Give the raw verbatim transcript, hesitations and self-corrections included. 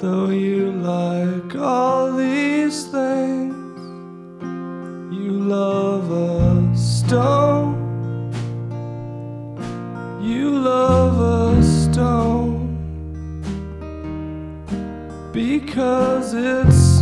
Though you like all these things, you love a stone. You love a stone because it's